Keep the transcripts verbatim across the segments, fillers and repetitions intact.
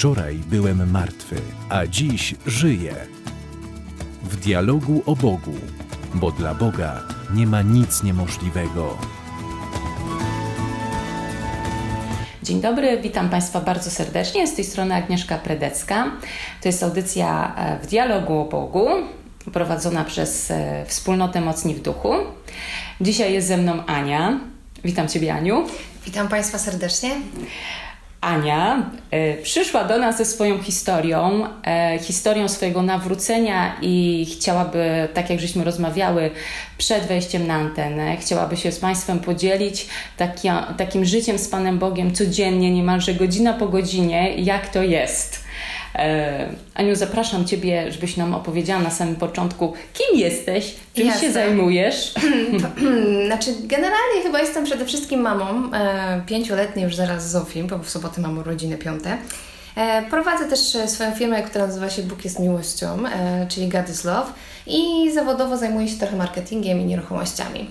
Wczoraj byłem martwy, a dziś żyję. W dialogu o Bogu, bo dla Boga nie ma nic niemożliwego. Dzień dobry, witam Państwa bardzo serdecznie. Z tej strony Agnieszka Predecka. To jest audycja w dialogu o Bogu, prowadzona przez Wspólnotę Mocni w Duchu. Dzisiaj jest ze mną Ania. Witam Ciebie, Aniu. Witam Państwa serdecznie. Ania y, przyszła do nas ze swoją historią, y, historią swojego nawrócenia i chciałaby, tak jak żeśmy rozmawiały przed wejściem na antenę, chciałaby się z Państwem podzielić taki, takim życiem z Panem Bogiem codziennie, niemalże godzina po godzinie, jak to jest. Aniu, zapraszam Ciebie, żebyś nam opowiedziała na samym początku, kim jesteś, czym Jasne. się zajmujesz. Znaczy, generalnie chyba jestem przede wszystkim mamą, e, pięcioletniej już zaraz Zofii, bo w sobotę mam urodziny piąte. E, prowadzę też swoją firmę, która nazywa się Bóg jest miłością, e, czyli God is Love, i zawodowo zajmuję się trochę marketingiem i nieruchomościami.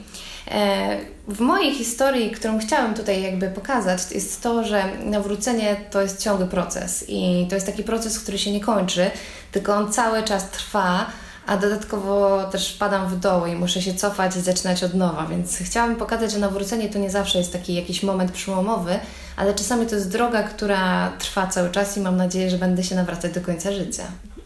W mojej historii, którą chciałam tutaj jakby pokazać, jest to, że nawrócenie to jest ciągły proces i to jest taki proces, który się nie kończy, tylko on cały czas trwa, a dodatkowo też wpadam w dół i muszę się cofać i zaczynać od nowa, więc chciałam pokazać, że nawrócenie to nie zawsze jest taki jakiś moment przełomowy, ale czasami to jest droga, która trwa cały czas i mam nadzieję, że będę się nawracać do końca życia.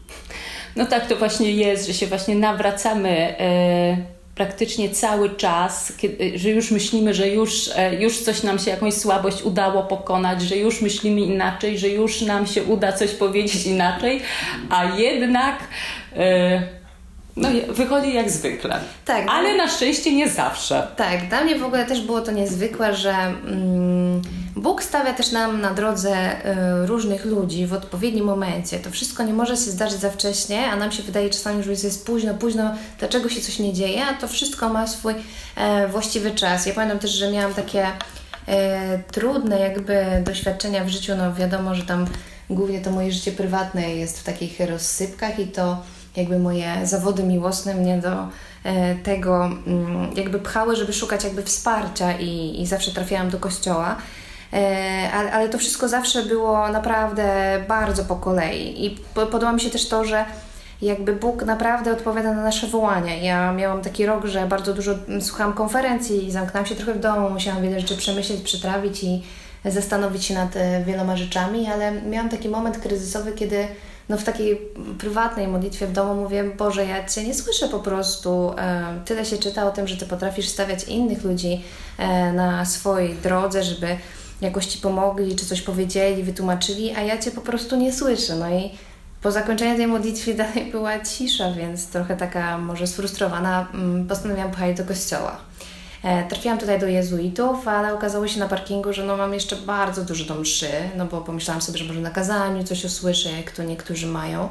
No tak to właśnie jest, że się właśnie nawracamy yy... praktycznie cały czas, kiedy, że już myślimy, że już, już coś nam się, jakąś słabość udało pokonać, że już myślimy inaczej, że już nam się uda coś powiedzieć inaczej, a jednak yy, no, wychodzi jak zwykle. Tak, ale na szczęście nie zawsze. Tak, dla mnie w ogóle też było to niezwykłe, że mm, Bóg stawia też nam na drodze y, różnych ludzi w odpowiednim momencie. To wszystko nie może się zdarzyć za wcześnie, a nam się wydaje czasami, że już jest późno, późno, dlaczego się coś nie dzieje, a to wszystko ma swój e, właściwy czas. Ja pamiętam też, że miałam takie e, trudne jakby doświadczenia w życiu, no wiadomo, że tam głównie to moje życie prywatne jest w takich rozsypkach i to jakby moje zawody miłosne mnie do e, tego m, jakby pchały, żeby szukać jakby wsparcia i, i zawsze trafiałam do kościoła. E, ale, ale to wszystko zawsze było naprawdę bardzo po kolei i po, podoba mi się też to, że jakby Bóg naprawdę odpowiada na nasze wołania. Ja miałam taki rok, że bardzo dużo słuchałam konferencji i zamknęłam się trochę w domu, musiałam wiele rzeczy przemyśleć, przetrawić i zastanowić się nad e, wieloma rzeczami, ale miałam taki moment kryzysowy, kiedy no w takiej prywatnej modlitwie w domu mówię: Boże, ja Cię nie słyszę po prostu. E, tyle się czyta o tym, że Ty potrafisz stawiać innych ludzi e, na swojej drodze, żeby jakoś Ci pomogli, czy coś powiedzieli, wytłumaczyli, a ja Cię po prostu nie słyszę. No i po zakończeniu tej modlitwy dalej była cisza, więc trochę taka może sfrustrowana postanowiłam pojechać do kościoła. Trafiłam tutaj do jezuitów, ale okazało się na parkingu, że no mam jeszcze bardzo dużo do mszy, no bo pomyślałam sobie, że może na kazaniu coś usłyszę, jak to niektórzy mają.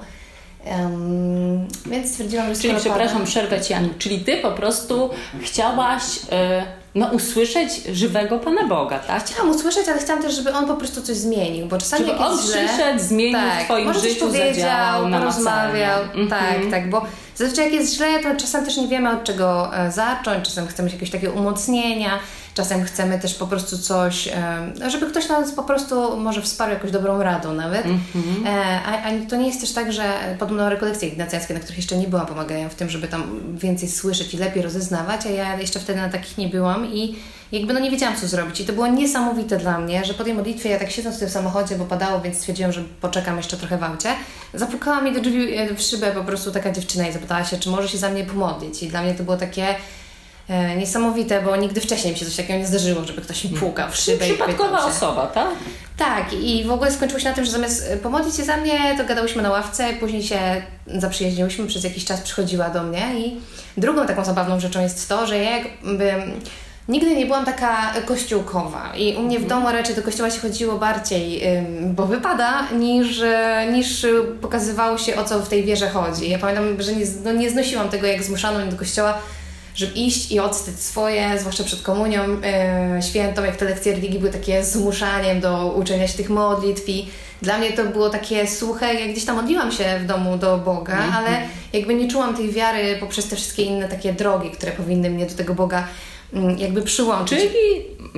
Um, więc stwierdziłam, że... Czyli, przepraszam, przerwę Ci, Aniu, czyli Ty po prostu chciałaś yy, no, usłyszeć żywego Pana Boga, tak? Chciałam usłyszeć, ale chciałam też, żeby On po prostu coś zmienił, bo czasami żeby jak On jest źle, przyszedł, zmienił tak, w Twoim życiu, zadziałał, porozmawiał, mm-hmm. tak, tak, bo zazwyczaj jak jest źle, to czasem też nie wiemy, od czego zacząć, czasem chcemy jakiegoś takiego umocnienia, czasem chcemy też po prostu coś, żeby ktoś nas po prostu może wsparł jakąś dobrą radą nawet. Mm-hmm. A, a to nie jest też tak, że podobno rekolekcje ignacjańskie, na których jeszcze nie byłam, pomagają w tym, żeby tam więcej słyszeć i lepiej rozeznawać, a ja jeszcze wtedy na takich nie byłam i jakby no nie wiedziałam, co zrobić. I to było niesamowite dla mnie, że po tej modlitwie ja tak siedząc w tym samochodzie, bo padało, więc stwierdziłam, że poczekam jeszcze trochę w aucie. Zapukała mi do drzwi w szybę po prostu taka dziewczyna i zapytała się, czy może się za mnie pomodlić. I dla mnie to było takie e, niesamowite, bo nigdy wcześniej mi się coś takiego nie zdarzyło, żeby ktoś mi pukał w szybę. Przypadkowa osoba, tak? Tak, i w ogóle skończyło się na tym, że zamiast pomodlić się za mnie, to gadałyśmy na ławce, później się zaprzyjaźniłyśmy, przez jakiś czas przychodziła do mnie i drugą taką zabawną rzeczą jest to, że ja jakby nigdy nie byłam taka kościółkowa i u mnie w domu raczej do kościoła się chodziło bardziej, bo wypada, niż, niż pokazywało się, o co w tej wierze chodzi. Ja pamiętam, że nie, no nie znosiłam tego, jak zmuszano mnie do kościoła, żeby iść i odstać swoje, zwłaszcza przed komunią yy, świętą, jak te lekcje religii były takie zmuszaniem do uczenia się tych modlitw i dla mnie to było takie suche, jak gdzieś tam modliłam się w domu do Boga, mm-hmm. ale jakby nie czułam tej wiary poprzez te wszystkie inne takie drogi, które powinny mnie do tego Boga yy, jakby przyłączyć. Czyli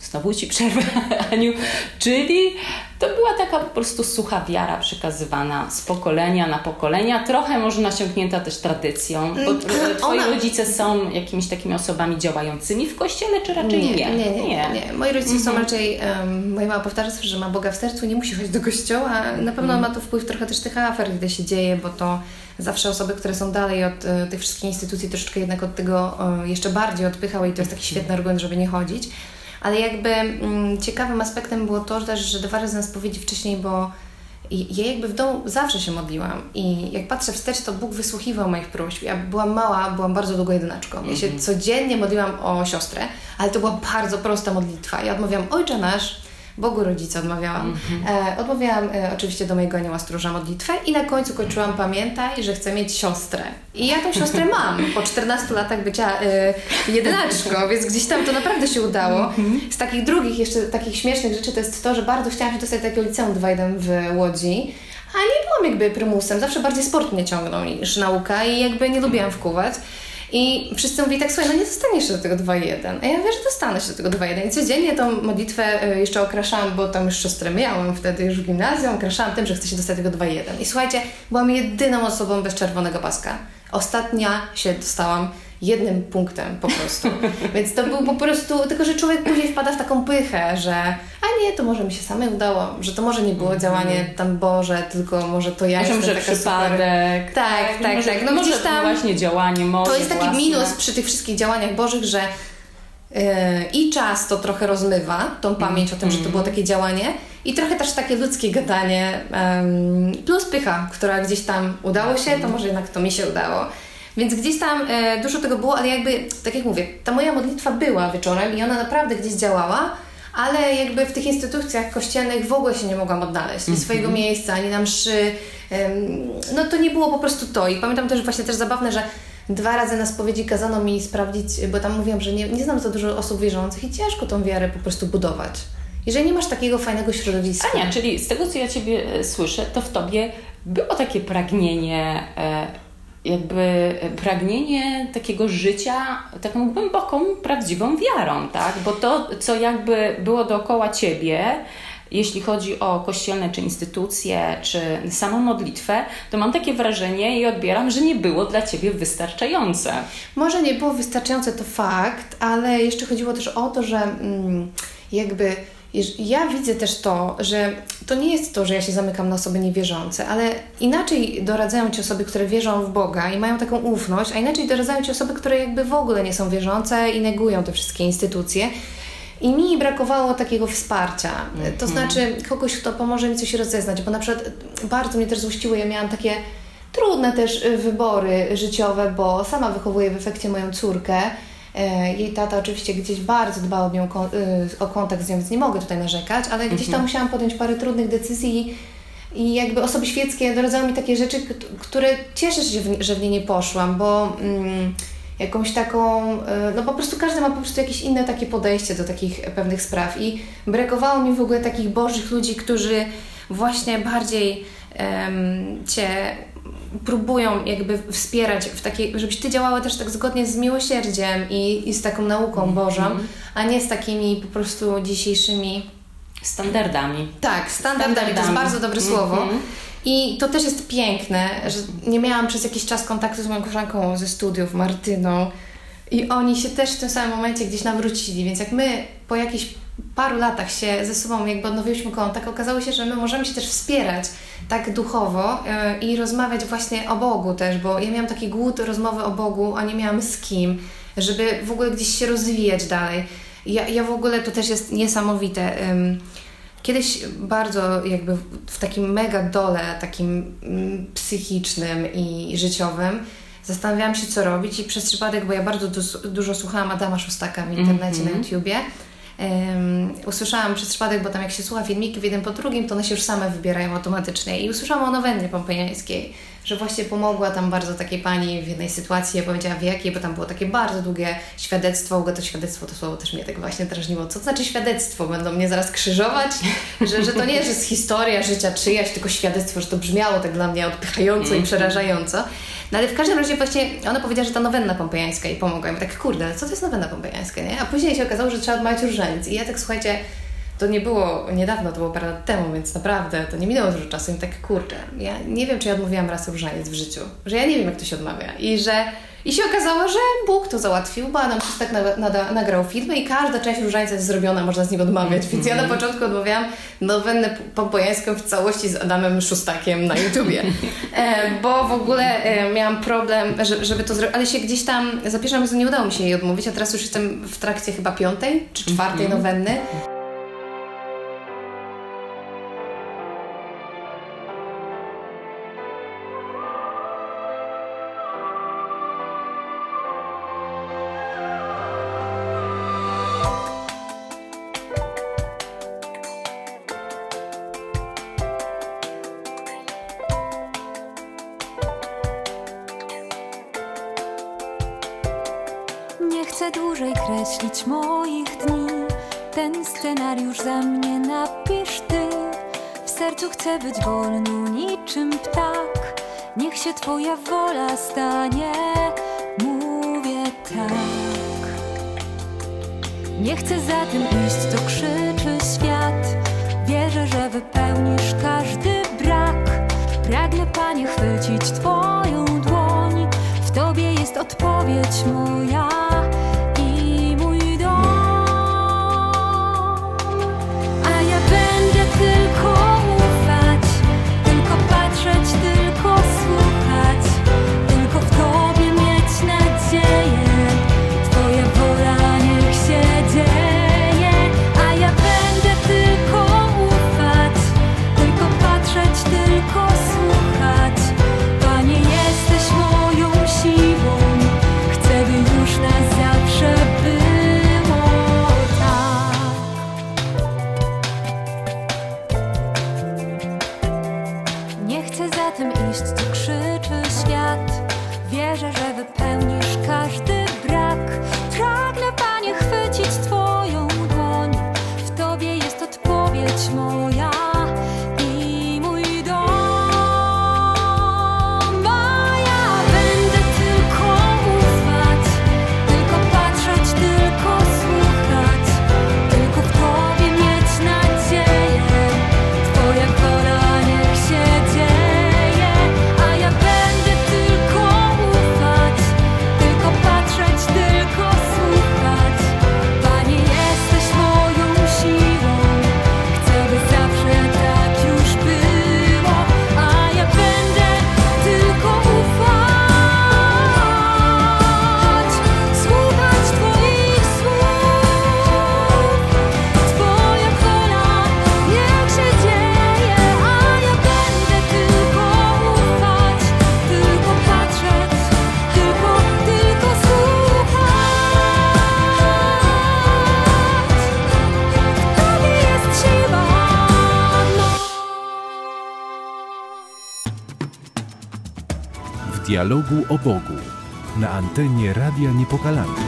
znowu Ci przerwę, Aniu, czyli to była taka po prostu sucha wiara przekazywana z pokolenia na pokolenia, trochę może nasiąknięta też tradycją, bo Twoi Ona... rodzice są jakimiś takimi osobami działającymi w kościele, czy raczej nie? Nie, nie, nie. nie. nie. Moi rodzice mhm. są raczej, um, moja mama powtarza, że ma Boga w sercu, nie musi chodzić do kościoła. Na pewno mhm. ma to wpływ trochę też tych afer, gdy się dzieje, bo to zawsze osoby, które są dalej od y, tych wszystkich instytucji, troszeczkę jednak od tego y, jeszcze bardziej odpychały i to jest taki świetny argument, żeby nie chodzić. Ale jakby mm, ciekawym aspektem było to też, że dwa razy na spowiedzi wcześniej, bo ja jakby w domu zawsze się modliłam i jak patrzę wstecz, to Bóg wysłuchiwał moich próśb. Ja byłam mała, byłam bardzo długo jedynaczką. Ja się codziennie modliłam o siostrę, ale to była bardzo prosta modlitwa. Ja odmawiałam Ojcze Nasz, Bogu Rodzica odmawiałam. Mm-hmm. E, odmawiałam e, oczywiście do mojego anioła stróża modlitwę i na końcu kończyłam pamiętaj, że chcę mieć siostrę. I ja tą siostrę mam po czternastu latach bycia e, jedynaczką, więc gdzieś tam to naprawdę się udało. Mm-hmm. Z takich drugich, jeszcze takich śmiesznych rzeczy to jest to, że bardzo chciałam się dostać do takiego liceum dwa jeden w Łodzi, a nie byłam jakby prymusem. Zawsze bardziej sport mnie ciągnął niż nauka i jakby nie lubiłam wkuwać. I wszyscy mówili tak, słuchaj, no nie dostaniesz się do tego dwa jeden. A ja wiem, że dostanę się do tego dwa jeden. I codziennie tą modlitwę jeszcze okraszałam, bo tam już siostrę miałam wtedy już w gimnazjum, okraszałam tym, że chcę się dostać do tego dwa jeden. I słuchajcie, byłam jedyną osobą bez czerwonego paska. Ostatnia się dostałam jednym punktem po prostu. Więc to był po prostu, tylko że człowiek później wpada w taką pychę, że a nie, to może mi się samej udało, że to może nie było mm-hmm. działanie tam Boże, tylko może to ja jestem może taka przypadek. Super. Tak, tak, może, tak. No może gdzieś tam właśnie działanie może to jest taki własne. minus przy tych wszystkich działaniach Bożych, że yy, i czas to trochę rozmywa, tą pamięć mm. o tym, że to było takie działanie i trochę też takie ludzkie gadanie yy, plus pycha, która gdzieś tam udało się, to może jednak to mi się udało. Więc gdzieś tam e, dużo tego było, ale jakby, tak jak mówię, ta moja modlitwa była wieczorem i ona naprawdę gdzieś działała, ale jakby w tych instytucjach kościelnych w ogóle się nie mogłam odnaleźć. Ni swojego miejsca, ani na mszy. Ym, no to nie było po prostu to. I pamiętam też właśnie też zabawne, że dwa razy na spowiedzi kazano mi sprawdzić, bo tam mówiłam, że nie, nie znam za dużo osób wierzących i ciężko tą wiarę po prostu budować. Jeżeli nie masz takiego fajnego środowiska. Ania, czyli z tego, co ja Ciebie słyszę, to w Tobie było takie pragnienie... E, jakby pragnienie takiego życia taką głęboką, prawdziwą wiarą, tak? Bo to, co jakby było dookoła Ciebie, jeśli chodzi o kościelne czy instytucje, czy samą modlitwę, to mam takie wrażenie i odbieram, że nie było dla Ciebie wystarczające. Może nie było wystarczające, to fakt, ale jeszcze chodziło też o to, że mm, jakby ja widzę też to, że to nie jest to, że ja się zamykam na osoby niewierzące, ale inaczej doradzają Ci osoby, które wierzą w Boga i mają taką ufność, a inaczej doradzają Ci osoby, które jakby w ogóle nie są wierzące i negują te wszystkie instytucje. I mi brakowało takiego wsparcia. Mm-hmm. To znaczy kogoś, kto pomoże mi coś rozeznać, bo na przykład bardzo mnie też złościło, ja miałam takie trudne też wybory życiowe, bo sama wychowuję w efekcie moją córkę. Jej tata oczywiście gdzieś bardzo dbał o, nią, o kontakt z nią, więc nie mogę tutaj narzekać, ale gdzieś tam musiałam podjąć parę trudnych decyzji i jakby osoby świeckie doradzały mi takie rzeczy, które cieszę się, że w nie nie poszłam, bo mm, jakąś taką, no po prostu każdy ma po prostu jakieś inne takie podejście do takich pewnych spraw i brakowało mi w ogóle takich bożych ludzi, którzy właśnie bardziej um, Cię próbują jakby wspierać w takiej, żebyś Ty działała też tak zgodnie z miłosierdziem i, i z taką nauką Bożą, mm-hmm. a nie z takimi po prostu dzisiejszymi standardami. Tak, standardami, standardami. To jest bardzo dobre mm-hmm. słowo. I to też jest piękne, że nie miałam przez jakiś czas kontaktu z moją koleżanką ze studiów, Martyną, i oni się też w tym samym momencie gdzieś nawrócili, więc jak my po jakichś paru latach się ze sobą jakby odnowiliśmy kontakt, okazało się, że my możemy się też wspierać tak duchowo yy, i rozmawiać właśnie o Bogu też, bo ja miałam taki głód rozmowy o Bogu, a nie miałam z kim, żeby w ogóle gdzieś się rozwijać dalej. Ja, ja w ogóle to też jest niesamowite. Yy, Kiedyś bardzo jakby w takim mega dole, takim mm, psychicznym i życiowym zastanawiałam się, co robić i przez przypadek, bo ja bardzo du- dużo słuchałam Adama Szostaka w internecie, mm-hmm. na YouTubie, um, usłyszałam przez przypadek, bo tam jak się słucha filmiki w jeden po drugim, to one się już same wybierają automatycznie i usłyszałam o nowennie pompejańskiej, że właśnie pomogła tam bardzo takiej pani w jednej sytuacji, ja powiedziała w jakiej, bo tam było takie bardzo długie świadectwo, w ogóle to świadectwo, to słowo też mnie tak właśnie drażniło. Co to znaczy świadectwo? Będą mnie zaraz krzyżować? Że, że to nie jest historia życia czyjaś, tylko świadectwo, że to brzmiało tak dla mnie odpychająco i przerażająco. No ale w każdym razie właśnie ona powiedziała, że ta nowenna pompejańska jej pomogła. I my tak, kurde, co to jest nowenna pompejańska, nie? A później się okazało, że trzeba odmawiać różaniec. I ja tak, słuchajcie, to nie było niedawno, to było parę lat temu, więc naprawdę to nie minęło dużo czasu. I tak, kurczę, ja nie wiem, czy ja odmówiłam raz różaniec w życiu. Że ja nie wiem, jak to się odmawia. I że I się okazało, że Bóg to załatwił, bo Adam tak na, na, nagrał filmy i każda część różańca jest zrobiona, można z nim odmawiać. Więc ja na początku odmawiałam nowennę pompejańską w całości z Adamem Szustakiem na YouTubie. E, bo w ogóle e, miałam problem, że, żeby to zrobić, ale się gdzieś tam, za pierwszym razem nie udało mi się jej odmówić, a teraz już jestem w trakcie chyba piątej czy czwartej nowenny. Nie chcę dłużej kreślić moich dni, ten scenariusz za mnie napisz ty. W sercu chcę być wolny niczym ptak, niech się twoja wola stanie, mówię tak. Nie chcę za tym iść, co krzyczy świat, wierzę, że wypełnisz każdy brak. Pragnę, Panie, chwycić twoją dłoń, w tobie jest odpowiedź moja i mój dom. A ja będę tylko ufać, tylko patrzeć, tylko słuchać, tylko w tobie mieć nadzieję, twoja wola niech się dzieje. A ja będę tylko ufać, tylko patrzeć, tylko słuchać. Panie, jesteś moją siłą, chcę, by już na zawsze było tak. Nie chcę za tym iść, co krzyczy świat, wierzę, że wypełnisz każdy brak. Pragnę, Panie, chwycić twoją dłoń, w tobie jest odpowiedź moja i mój dom. A ja będę tylko ufać, tylko patrzeć, tylko słuchać, tylko w tobie mieć nadzieję, twoja wola niech się dzieje. A ja będę tylko ufać, tylko patrzeć, tylko słuchać. Panie, jesteś moją siłą, chcę, by zawsze tak już było. A ja będę tylko ufać, słuchać twoich słów, twoja wola niech się dzieje. A ja będę tylko ufać, tylko patrzeć, tylko, tylko słuchać. W tobie jest siła, moc. W dialogu o Bogu na antenie Radia Niepokalanów.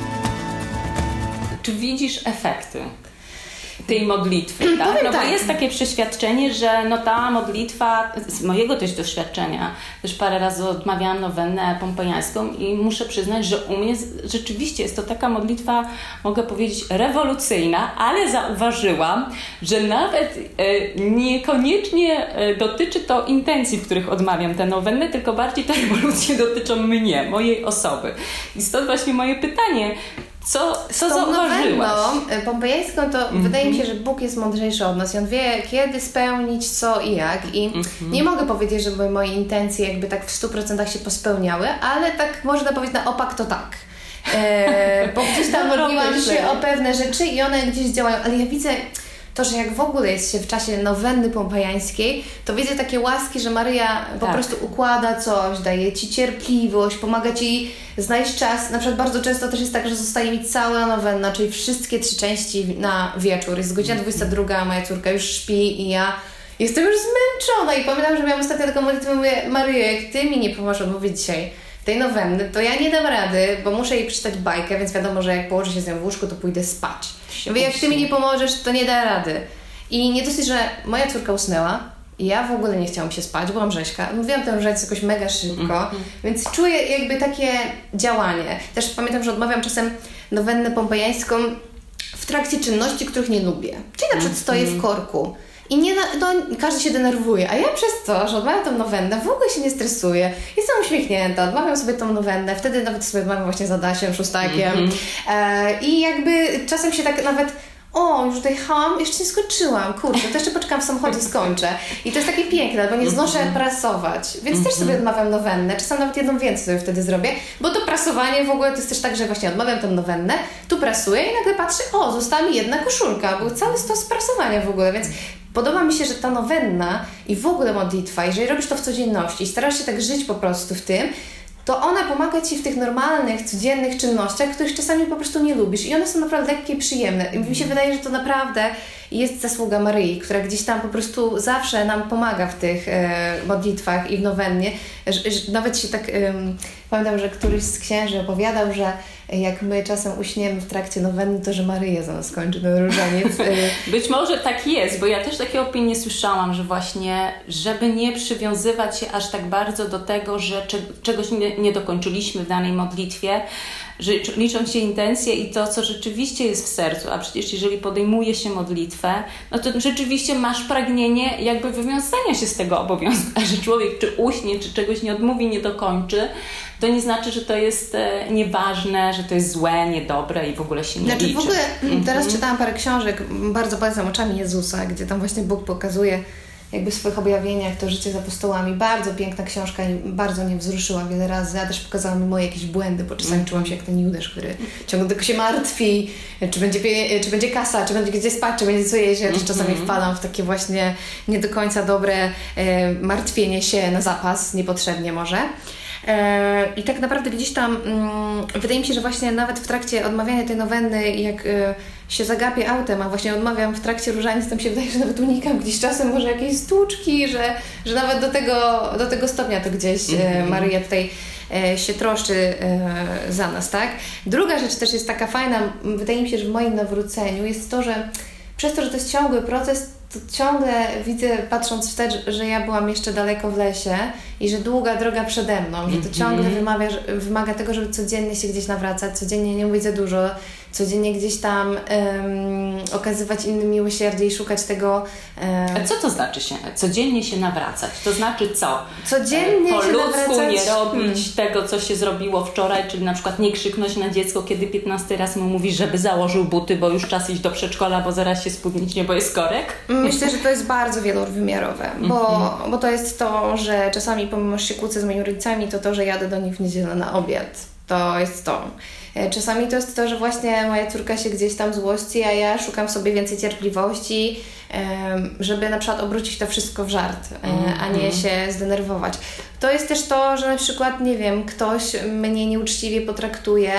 Czy widzisz efekty tej modlitwy, tak? Powiem No bo tak. jest takie przeświadczenie, że no ta modlitwa, z mojego też doświadczenia, też parę razy odmawiałam nowennę pompejańską i muszę przyznać, że u mnie z- rzeczywiście jest to taka modlitwa, mogę powiedzieć, rewolucyjna, ale zauważyłam, że nawet e, niekoniecznie e, dotyczy to intencji, w których odmawiam tę nowennę, tylko bardziej te rewolucje dotyczą mnie, mojej osoby. I stąd właśnie moje pytanie, co, co Tą zauważyłaś? nowenną y, pompejańską to wydaje mi się, że Bóg jest mądrzejszy od nas i On wie, kiedy spełnić, co i jak. I nie mogę powiedzieć, żeby moje intencje jakby tak w stu procentach się pospełniały, ale tak można powiedzieć na opak to tak. E, bo gdzieś tam modliłam się o pewne rzeczy i one gdzieś działają, ale ja widzę to, że jak w ogóle jest się w czasie nowenny pompejańskiej, to widzę takie łaski, że Maryja po Tak. prostu układa coś, daje Ci cierpliwość, pomaga Ci znaleźć czas. Na przykład bardzo często też jest tak, że zostaje mi cała nowenna, czyli wszystkie trzy części na wieczór. Jest godzina dwudziesta druga, a moja córka już śpi i ja jestem już zmęczona i pamiętam, że miałam ostatnio taką modlitwę, mówię, Maryjo, jak Ty mi nie pomożesz odmówić dzisiaj tej nowenny, to ja nie dam rady, bo muszę jej przeczytać bajkę, więc wiadomo, że jak położę się z nią w łóżku, to pójdę spać. Mówię, jak Ty mi nie pomożesz, to nie da rady. I nie dosyć, że moja córka usnęła Ja w ogóle nie chciałam się spać, byłam rzeźka. Mówiłam tę rzecz jakoś mega szybko, mm-hmm. więc czuję jakby takie działanie. Też pamiętam, że odmawiam czasem nowennę pompejańską w trakcie czynności, których nie lubię. Czyli na przykład stoję w korku i nie, no, każdy się denerwuje, a ja przez to, że odmawiam tą nowennę, w ogóle się nie stresuję. Jestem uśmiechnięta, odmawiam sobie tą nowennę, wtedy nawet sobie odmawiam właśnie z Adasiem, Szóstakiem mm-hmm. e, i jakby czasem się tak nawet o, już dojechałam, jeszcze nie skończyłam, kurczę, to jeszcze poczekam w samochodzie, skończę. I to jest takie piękne, bo nie znoszę mm-hmm. prasować, więc mm-hmm. też sobie odmawiam nowennę, czasem nawet jedną więcej sobie wtedy zrobię, bo to prasowanie w ogóle to jest też tak, że właśnie odmawiam tę nowennę, tu prasuję i nagle patrzę, o, została mi jedna koszulka, był cały stos prasowania w ogóle, więc podoba mi się, że ta nowenna i w ogóle modlitwa, jeżeli robisz to w codzienności i starasz się tak żyć po prostu w tym, to ona pomaga Ci w tych normalnych, codziennych czynnościach, których czasami po prostu nie lubisz i one są naprawdę lekkie i przyjemne. I mi się wydaje, że to naprawdę jest zasługa Maryi, która gdzieś tam po prostu zawsze nam pomaga w tych e, modlitwach i w nowennie. Że, że nawet się tak, e, pamiętam, że któryś z księży opowiadał, że jak my czasem uśniemy w trakcie nowenny, to że Maryja za nas kończy ten różaniec. Być może tak jest, bo ja też takie opinie słyszałam, że właśnie, żeby nie przywiązywać się aż tak bardzo do tego, że czegoś nie, nie dokończyliśmy w danej modlitwie, że liczą się intencje i to, co rzeczywiście jest w sercu, a przecież jeżeli podejmuje się modlitwę, no to rzeczywiście masz pragnienie jakby wywiązania się z tego obowiązku, a że człowiek czy uśnie, czy czegoś nie odmówi, nie dokończy, to nie znaczy, że to jest e, nieważne, że to jest złe, niedobre i w ogóle się nie znaczy, liczy. W ogóle mm-hmm. teraz czytałam parę książek, bardzo polecam Oczami Jezusa, gdzie tam właśnie Bóg pokazuje jakby w swoich objawieniach to życie z apostołami. Bardzo piękna książka i bardzo mnie wzruszyła wiele razy, a też pokazała mi moje jakieś błędy, bo czasami mm. czułam się jak ten Judasz, który ciągle tylko się martwi, czy będzie, czy będzie kasa, czy będzie gdzie spać, czy będzie co jeść. Ja też czasami wpadam w takie właśnie nie do końca dobre e, martwienie się na zapas, niepotrzebnie może. I tak naprawdę gdzieś tam mm, wydaje mi się, że właśnie nawet w trakcie odmawiania tej nowenny, jak y, się zagapię autem, a właśnie odmawiam w trakcie różaniec, to mi się wydaje, że nawet unikam gdzieś czasem może jakiejś stłuczki, że, że nawet do tego, do tego stopnia to gdzieś mm-hmm. y, Maryja tutaj y, się troszczy y, za nas, tak? Druga rzecz też jest taka fajna, wydaje mi się, że w moim nawróceniu jest to, że przez to, że to jest ciągły proces, to ciągle widzę, patrząc wstecz, że ja byłam jeszcze daleko w lesie i że długa droga przede mną, że to ciągle wymawia, wymaga tego, żeby codziennie się gdzieś nawracać, codziennie nie mówić za dużo, codziennie gdzieś tam um, okazywać innym miłosierdzie i szukać tego... Um... A co to znaczy się codziennie się nawracać? To znaczy co? Codziennie po się ludzku nawracać? nie robić hmm. tego, co się zrobiło wczoraj, czyli na przykład nie krzyknąć na dziecko, kiedy piętnasty raz mu mówisz, żeby założył buty, bo już czas iść do przedszkola, bo zaraz się spóźnić, bo jest korek? Myślę, że to jest bardzo wielowymiarowe, bo, mm-hmm. bo to jest to, że czasami pomimo, że się kłócę z moimi rodzicami, to to, że jadę do nich w niedzielę na obiad. To jest to. Czasami to jest to, że właśnie moja córka się gdzieś tam złości, a ja szukam sobie więcej cierpliwości, żeby na przykład obrócić to wszystko w żart, a nie się zdenerwować. To jest też to, że na przykład, nie wiem, ktoś mnie nieuczciwie potraktuje,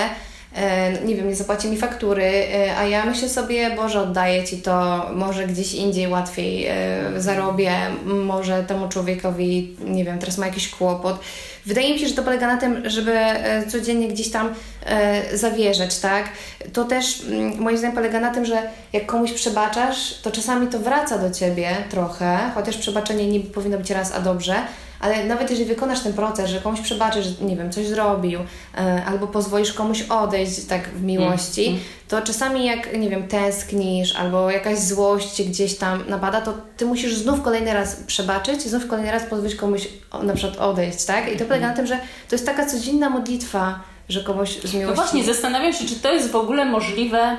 nie wiem, nie zapłaci mi faktury, a ja myślę sobie, Boże, oddaję Ci to, może gdzieś indziej łatwiej zarobię, może temu człowiekowi, nie wiem, teraz ma jakiś kłopot. Wydaje mi się, że to polega na tym, żeby codziennie gdzieś tam zawierzać, tak? To też moim zdaniem polega na tym, że jak komuś przebaczasz, to czasami to wraca do Ciebie trochę, chociaż przebaczenie nie powinno być raz, a dobrze, ale nawet jeżeli wykonasz ten proces, że komuś przebaczysz, że nie wiem, coś zrobił, e, albo pozwolisz komuś odejść tak w miłości, mm. to czasami jak, nie wiem, tęsknisz, albo jakaś złość cię gdzieś tam napada, to ty musisz znów kolejny raz przebaczyć, znów kolejny raz pozwolić komuś na przykład odejść, tak? I to polega na tym, że to jest taka codzienna modlitwa, że komuś z miłości... No właśnie, zastanawiam się, czy to jest w ogóle możliwe,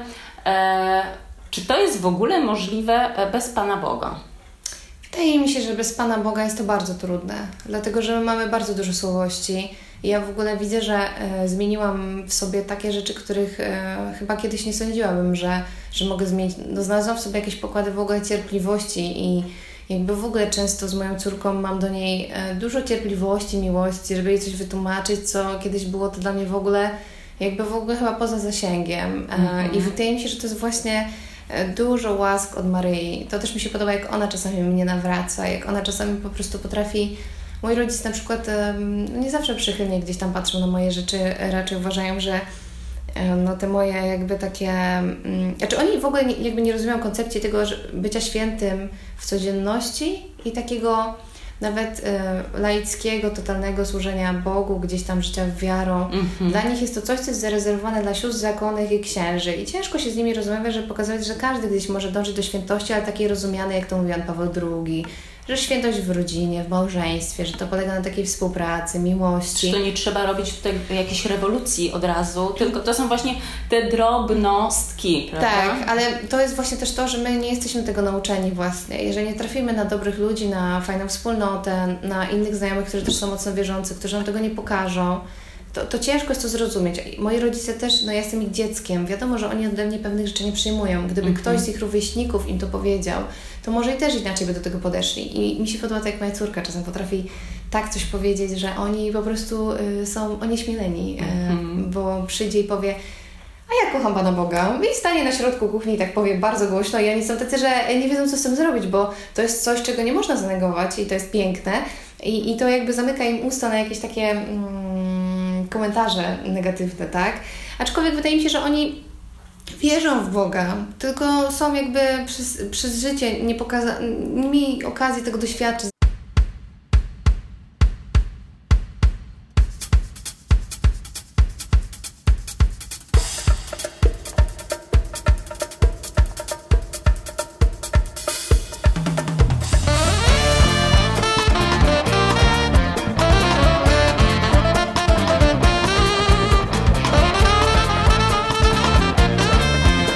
e, czy to jest w ogóle możliwe bez Pana Boga? Wydaje mi się, że bez Pana Boga jest to bardzo trudne, dlatego że my mamy bardzo dużo słabości i ja w ogóle widzę, że e, zmieniłam w sobie takie rzeczy, których e, chyba kiedyś nie sądziłabym, że, że mogę zmienić. No, znalazłam w sobie jakieś pokłady w ogóle cierpliwości i jakby w ogóle często z moją córką mam do niej e, dużo cierpliwości, miłości, żeby jej coś wytłumaczyć, co kiedyś było to dla mnie w ogóle jakby w ogóle chyba poza zasięgiem e, mm-hmm. i wydaje mi się, że to jest właśnie dużo łask od Maryi. To też mi się podoba, jak ona czasami mnie nawraca, jak ona czasami po prostu potrafi... Moi rodzice na przykład nie zawsze przychylnie gdzieś tam patrzą na moje rzeczy, raczej uważają, że no te moje jakby takie... Mm, znaczy oni w ogóle nie, jakby nie rozumieją koncepcji tego że bycia świętym w codzienności i takiego nawet e, laickiego, totalnego służenia Bogu, gdzieś tam życia wiarą. Mm-hmm. Dla nich jest to coś, co jest zarezerwowane dla sióstr zakonnych i księży. I ciężko się z nimi rozmawiać, żeby pokazywać, że każdy gdzieś może dążyć do świętości, ale takiej rozumianej, jak to mówił Jan Paweł drugi, że świętość w rodzinie, w małżeństwie, że to polega na takiej współpracy, miłości. Że to nie trzeba robić tutaj jakiejś rewolucji od razu, tylko to są właśnie te drobnostki, prawda? Tak, ale to jest właśnie też to, że my nie jesteśmy tego nauczeni właśnie. Jeżeli nie trafimy na dobrych ludzi, na fajną wspólnotę, na innych znajomych, którzy też są mocno wierzący, którzy nam tego nie pokażą, to, to ciężko jest to zrozumieć. Moi rodzice też, no ja jestem ich dzieckiem, wiadomo, że oni ode mnie pewnych rzeczy nie przyjmują. Gdyby mm-hmm. ktoś z ich rówieśników im to powiedział, to może i też inaczej by do tego podeszli. I mi się podoba tak, jak moja córka czasem potrafi tak coś powiedzieć, że oni po prostu y, są onieśmieleni, y, mm-hmm. bo przyjdzie i powie: a ja kocham Pana Boga. I stanie na środku kuchni i tak powie bardzo głośno i oni są tacy, że nie wiedzą, co z tym zrobić, bo to jest coś, czego nie można zanegować i to jest piękne. I, i to jakby zamyka im usta na jakieś takie mm, komentarze negatywne, tak? Aczkolwiek wydaje mi się, że oni wierzą w Boga, tylko są jakby przez, przez życie nie, pokaza- nie mieli okazji tego doświadczyć.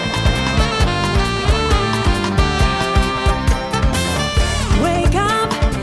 Wake up,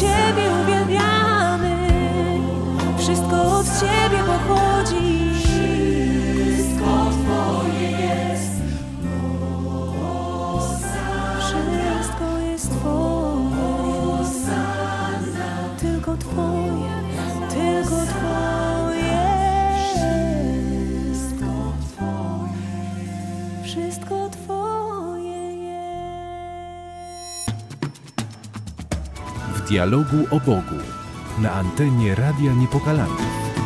Ciebie uwielbiamy, wszystko od Ciebie pochodzi. Wszystko Twoje jest, wszystko jest Twoje, tylko Twoje, tylko Twoje, wszystko Twoje jest. W dialogu o Bogu na antenie Radia Niepokalanów.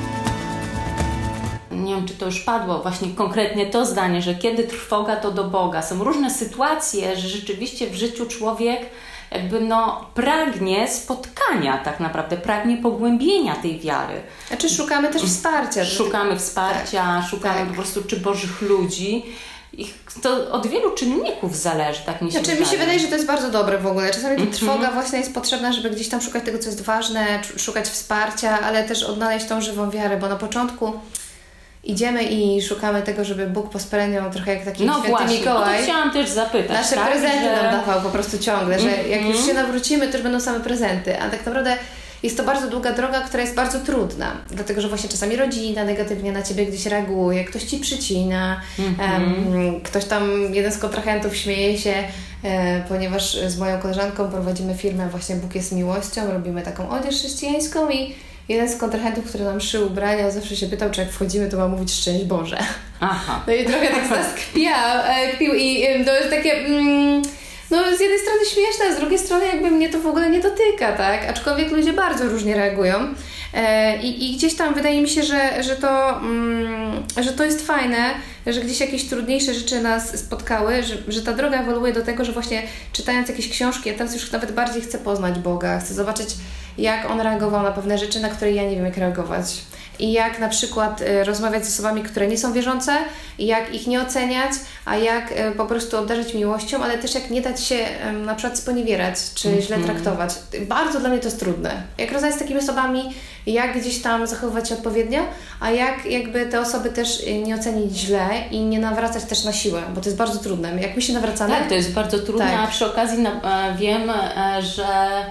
Nie wiem, czy to już padło, właśnie konkretnie to zdanie, że kiedy trwoga, to do Boga. Są różne sytuacje, że rzeczywiście w życiu człowiek jakby no pragnie spotkania tak naprawdę, pragnie pogłębienia tej wiary. Znaczy szukamy też wsparcia. Szukamy wsparcia, tak, szukamy tak. po prostu czy Bożych ludzi. I to od wielu czynników zależy, tak mi się Znaczy, wydaje. mi się wydaje, że to jest bardzo dobre w ogóle. Czasami ta Mhm. trwoga właśnie jest potrzebna, żeby gdzieś tam szukać tego, co jest ważne, cz- szukać wsparcia, ale też odnaleźć tą żywą wiarę, bo na początku idziemy i szukamy tego, żeby Bóg pospremiał trochę jak taki No święty właśnie, Mikołaj. o to chciałam też zapytać. Nasze tak, prezenty że... nam dawał po prostu ciągle, że jak już Mhm. się nawrócimy, to już będą same prezenty, a tak naprawdę jest to bardzo długa droga, która jest bardzo trudna, dlatego że właśnie czasami rodzina negatywnie na Ciebie gdzieś reaguje, ktoś Ci przycina, Mhm. em, ktoś tam, jeden z kontrahentów śmieje się, e, ponieważ z moją koleżanką prowadzimy firmę właśnie Bóg jest miłością, robimy taką odzież chrześcijańską i jeden z kontrahentów, który nam szył ubrania, zawsze się pytał, czy jak wchodzimy, to ma mówić szczęść Boże. Aha. No i trochę tak z nas kpiał, e, kpił i e, to jest takie... Mm, no z jednej strony śmieszne, a z drugiej strony jakby mnie to w ogóle nie dotyka, tak? Aczkolwiek ludzie bardzo różnie reagują e, i, i gdzieś tam wydaje mi się, że, że, to, mm, że to jest fajne, że gdzieś jakieś trudniejsze rzeczy nas spotkały, że, że ta droga ewoluuje do tego, że właśnie czytając jakieś książki, ja teraz już nawet bardziej chcę poznać Boga, chcę zobaczyć, jak On reagował na pewne rzeczy, na które ja nie wiem, jak reagować. I jak na przykład y, rozmawiać z osobami, które nie są wierzące, i jak ich nie oceniać, a jak y, po prostu obdarzyć miłością, ale też jak nie dać się y, na przykład sponiewierać, czy mm-hmm. źle traktować. Bardzo dla mnie to jest trudne. Jak rozmawiać z takimi osobami, jak gdzieś tam zachowywać się odpowiednio, a jak jakby te osoby też y, nie ocenić źle i nie nawracać też na siłę, bo to jest bardzo trudne. Jak my się nawracamy... Tak, to jest bardzo trudne, tak. a przy okazji na, e, wiem, e, że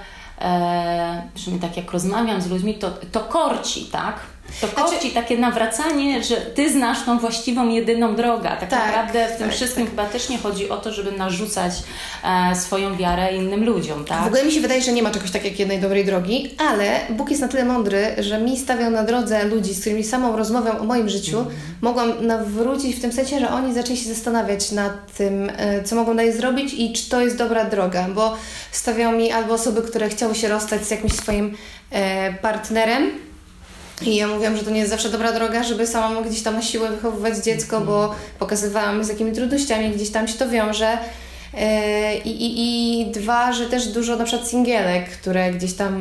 e, przynajmniej tak jak rozmawiam z ludźmi, to, to korci, tak? To korci znaczy, takie nawracanie, że Ty znasz tą właściwą, jedyną drogę. Tak, tak naprawdę w tym tak, wszystkim tak. chyba też nie chodzi o to, żeby narzucać e, swoją wiarę innym ludziom, tak? W ogóle mi się wydaje, że nie ma czegoś takiego jak jednej dobrej drogi, ale Bóg jest na tyle mądry, że mi stawiał na drodze ludzi, z którymi samą rozmowę o moim życiu mm. mogłam nawrócić w tym sensie, że oni zaczęli się zastanawiać nad tym, co mogą dalej zrobić i czy to jest dobra droga, bo stawiał mi albo osoby, które chciały się rozstać z jakimś swoim e, partnerem, i ja mówiłam, że to nie jest zawsze dobra droga, żeby sama gdzieś tam na siłę wychowywać dziecko, bo pokazywałam, z jakimi trudnościami gdzieś tam się to wiąże. I, i, i dwa, że też dużo na przykład singielek, które gdzieś tam,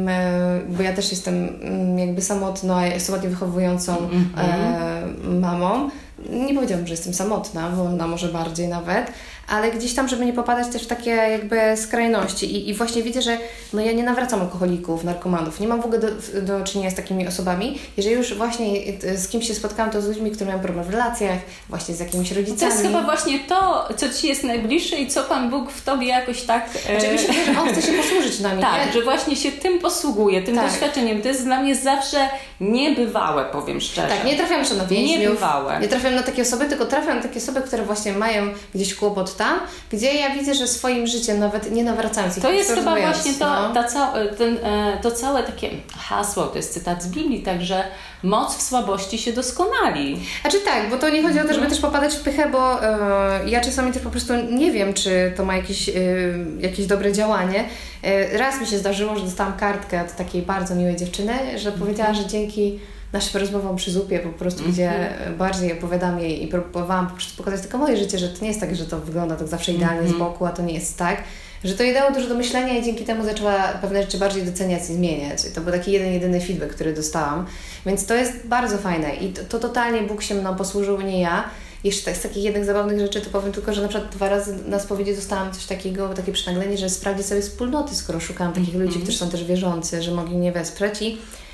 bo ja też jestem jakby samotną, samotnie wychowującą mm-hmm. mamą. Nie powiedziałabym, że jestem samotna, bo ona może bardziej nawet, ale gdzieś tam, żeby nie popadać też w takie jakby skrajności. I, i właśnie widzę, że no ja nie nawracam alkoholików, narkomanów, nie mam w ogóle do, do czynienia z takimi osobami. Jeżeli już właśnie z kimś się spotkałam, to z ludźmi, którzy mają problem w relacjach, właśnie z jakimiś rodzicami. To jest chyba właśnie to, co Ci jest najbliższe i co Pan Bóg w Tobie jakoś tak... Znaczy, mi się wydaje, że On chce się posłużyć nami. Tak, nie? że właśnie się tym posługuje, tym tak. doświadczeniem. To jest dla mnie zawsze niebywałe, powiem szczerze. Tak, nie trafiam jeszcze na więźniów. Niebywałe. Nie trafiam na takie osoby, tylko trafiam na takie osoby, które właśnie mają gdzieś kłopot tam, gdzie ja widzę, że swoim życiem, nawet nie nawracając ich. To jest chyba właśnie to, no. ta ca- ten, to całe takie hasło, to jest cytat z Biblii, także moc w słabości się doskonali. Znaczy tak, bo to nie chodzi o to, żeby też popadać w pychę, bo e, ja czasami też po prostu nie wiem, czy to ma jakieś, e, jakieś dobre działanie. E, raz mi się zdarzyło, że dostałam kartkę od takiej bardzo miłej dziewczyny, że powiedziała, że dzięki naszym rozmowom przy zupie po prostu, mm-hmm. gdzie bardziej opowiadam jej i próbowałam po prostu pokazać tylko moje życie, że to nie jest tak, że to wygląda tak zawsze idealnie mm-hmm. z boku, a to nie jest tak, że to jej dało dużo do myślenia i dzięki temu zaczęła pewne rzeczy bardziej doceniać i zmieniać. To był taki jeden, jedyny feedback, który dostałam, więc to jest bardzo fajne i to, to totalnie Bóg się mną posłużył, nie ja. Jeszcze z takich jednych zabawnych rzeczy to powiem tylko, że na przykład dwa razy na spowiedzi dostałam coś takiego, takie przynaglenie, że sprawdzić sobie wspólnoty, skoro szukałam takich mm-hmm. ludzi, którzy są też wierzący, że mogli mnie wesprzeć i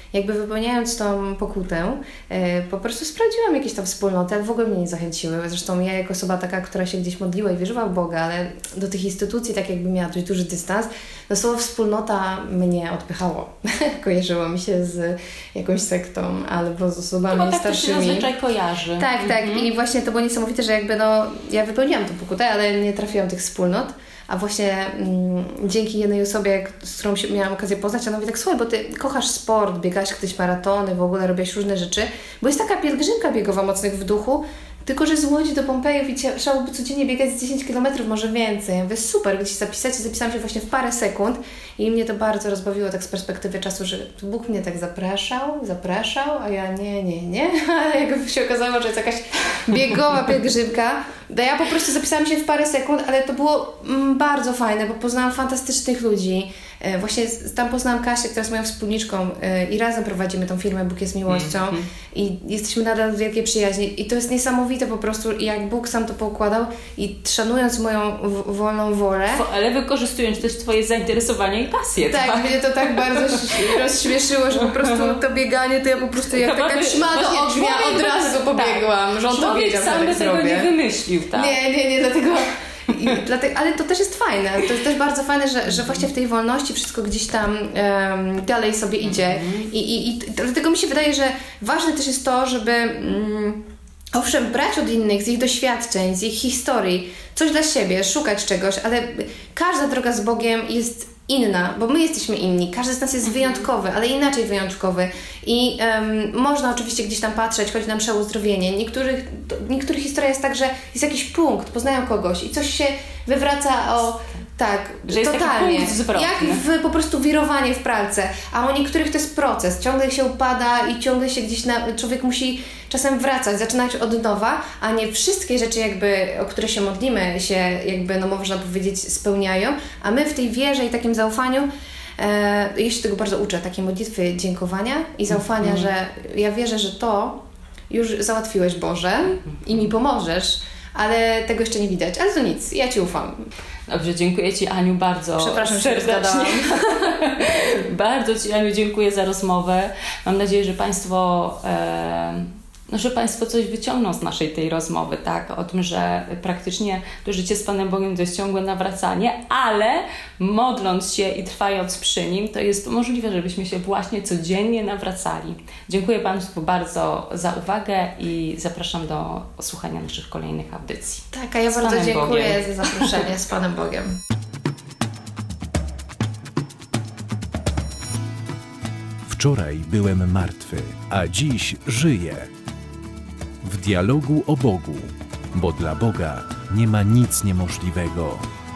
jakby wypełniając tą pokutę, e, po prostu sprawdziłam jakieś tam wspólnoty, ale w ogóle mnie nie zachęciły. Zresztą ja jako osoba taka, która się gdzieś modliła i wierzyła w Boga, ale do tych instytucji tak jakby miała dość duży dystans, no słowo wspólnota mnie odpychało. Kojarzyło mi się z jakąś sektą albo z osobami no, bo tak starszymi. To się zazwyczaj kojarzy. Tak, tak. Mhm. I właśnie to było niesamowite, że jakby no, ja wypełniłam tą pokutę, ale nie trafiłam tych wspólnot. A właśnie mm, dzięki jednej osobie, z którą się miałam okazję poznać, ona mówi tak, słuchaj, bo Ty kochasz sport, biegałaś kiedyś maratony, w ogóle robiłaś różne rzeczy, bo jest taka pielgrzymka biegowa Mocnych w Duchu, tylko że z Łodzi do Pompejów i trzeba by codziennie biegać z dziesięć kilometrów, może więcej. Ja mówię, super, gdzieś zapisać. Zapisałam się właśnie w parę sekund i mnie to bardzo rozbawiło tak z perspektywy czasu, że Bóg mnie tak zapraszał, zapraszał, a ja nie, nie, nie. Ale jak się okazało, że jest jakaś biegowa pielgrzymka, to ja po prostu zapisałam się w parę sekund, ale to było mm, bardzo fajne, bo poznałam fantastycznych ludzi. Właśnie tam poznałam Kasię, która jest moją wspólniczką i razem prowadzimy tą firmę Bóg jest miłością mm-hmm. i jesteśmy nadal w wielkiej przyjaźni i to jest niesamowite po prostu, jak Bóg sam to poukładał i szanując moją w- wolną wolę. Ale wykorzystując też Twoje zainteresowania i pasje. Tak, tak? Mnie to tak bardzo rozśmieszyło, że po prostu to bieganie to ja po prostu jak Chyba taka by- ćma do właśnie ognia człowiek od by- razu pobiegłam, tak. że on to Człowiek wiedział, sam że by tak tego zrobię. nie wymyślił, tak? Nie, nie, nie, dlatego... I dlatego, ale to też jest fajne, to jest też bardzo fajne, że, że właśnie w tej wolności wszystko gdzieś tam um, dalej sobie idzie I, i, i dlatego mi się wydaje, że ważne też jest to, żeby um, owszem brać od innych, z ich doświadczeń, z ich historii, coś dla siebie, szukać czegoś, ale każda droga z Bogiem jest inna, bo my jesteśmy inni, każdy z nas jest wyjątkowy, ale inaczej wyjątkowy i um, można oczywiście gdzieś tam patrzeć, chodzi nam o uzdrowienie. Niektórych, niektórych historia jest tak, że jest jakiś punkt, poznają kogoś i coś się wywraca o... Tak, że jest totalnie. taki punkt zwrotny. Jak w, po prostu wirowanie w pralce, a u niektórych to jest proces, ciągle się upada i ciągle się gdzieś na, człowiek musi czasem wracać, zaczynać od nowa, a nie wszystkie rzeczy jakby, o które się modlimy się jakby, no można powiedzieć, spełniają, a my w tej wierze i takim zaufaniu e, ja się tego bardzo uczę, takiej modlitwy dziękowania i zaufania, mm. że ja wierzę, że to już załatwiłeś Boże i mi pomożesz, ale tego jeszcze nie widać, ale to nic, ja Ci ufam. Dobrze, dziękuję Ci, Aniu, bardzo Przepraszam, serdecznie. Bardzo Ci, Aniu, dziękuję za rozmowę. Mam nadzieję, że Państwo, e, no, że Państwo coś wyciągną z naszej tej rozmowy, tak? O tym, że praktycznie to życie z Panem Bogiem to jest ciągłe nawracanie, ale modląc się i trwając przy Nim, to jest możliwe, żebyśmy się właśnie codziennie nawracali. Dziękuję Państwu bardzo za uwagę i zapraszam do słuchania naszych kolejnych audycji. Tak, a ja Z bardzo Panem dziękuję Bogiem. za zaproszenie z Panem Bogiem. Wczoraj byłem martwy, a dziś żyję. W dialogu o Bogu, bo dla Boga nie ma nic niemożliwego.